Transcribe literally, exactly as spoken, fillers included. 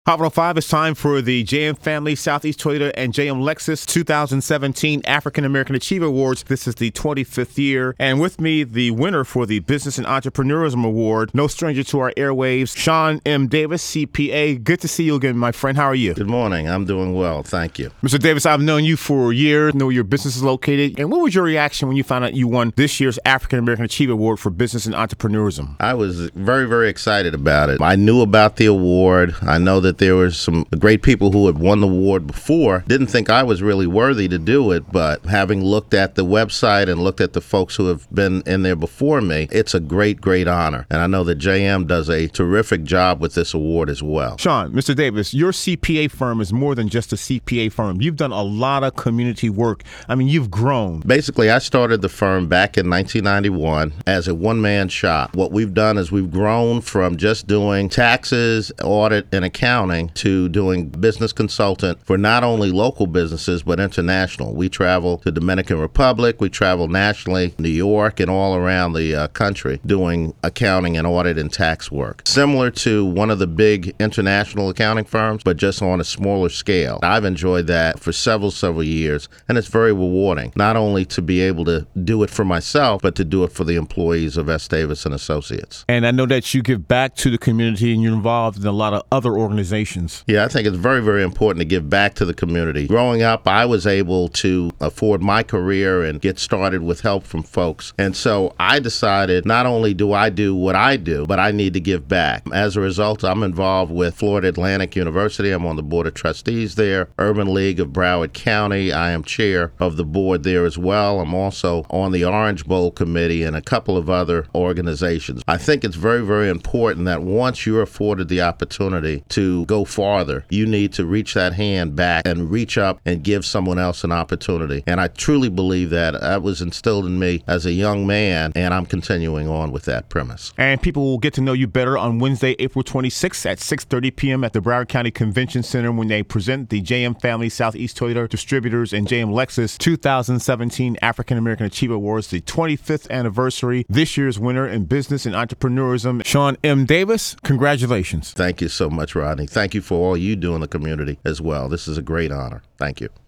Hot one oh five, it's time for the J M Family, Southeast Toyota, and J M Lexus two thousand seventeen African American Achiever Awards. This is the twenty-fifth year. And with me, the winner for the Business and Entrepreneurism Award, no stranger to our airwaves, Sean M. Davis, C P A. Good to see you again, my friend. How are you? Good morning. I'm doing well. Thank you. Mister Davis, I've known you for years, know where your business is located. And what was your reaction when you found out you won this year's African American Achiever Award for Business and Entrepreneurism? I was very, very excited about it. I knew about the award. I know that there were some great people who had won the award before. Didn't think I was really worthy to do it, but having looked at the website and looked at the folks who have been in there before me, it's a great, great honor. And I know that J M does a terrific job with this award as well. Sean, Mister Davis, your C P A firm is more than just a C P A firm. You've done a lot of community work. I mean, you've grown. Basically, I started the firm back in nineteen ninety-one as a one-man shop. What we've done is we've grown from just doing taxes, audit, and accounting to doing business consultant for not only local businesses but international. We travel to Dominican Republic, we travel nationally, New York, and all around the uh, country doing accounting and audit and tax work. Similar to one of the big international accounting firms, but just on a smaller scale. I've enjoyed that for several, several years, and it's very rewarding, not only to be able to do it for myself, but to do it for the employees of S. Davis and Associates. And I know that you give back to the community and you're involved in a lot of other organizations. Yeah, I think it's very, very important to give back to the community. Growing up, I was able to afford my career and get started with help from folks. And so I decided not only do I do what I do, but I need to give back. As a result, I'm involved with Florida Atlantic University. I'm on the board of trustees there. Urban League of Broward County. I am chair of the board there as well. I'm also on the Orange Bowl Committee and a couple of other organizations. I think it's very, very important that once you're afforded the opportunity to go farther, you need to reach that hand back and reach up and give someone else an opportunity. And I truly believe that that was instilled in me as a young man, and I'm continuing on with that premise. And people will get to know you better on Wednesday, April twenty-sixth at six thirty p.m. at the Broward County Convention Center when they present the J M Family, Southeast Toyota Distributors, and J M Lexus two thousand seventeen African American Achiever Awards, the twenty-fifth anniversary. This year's winner in business and entrepreneurism, Sean M. Davis. Congratulations. Thank you so much, Rodney. Thank you for all you do in the community as well. This is a great honor. Thank you.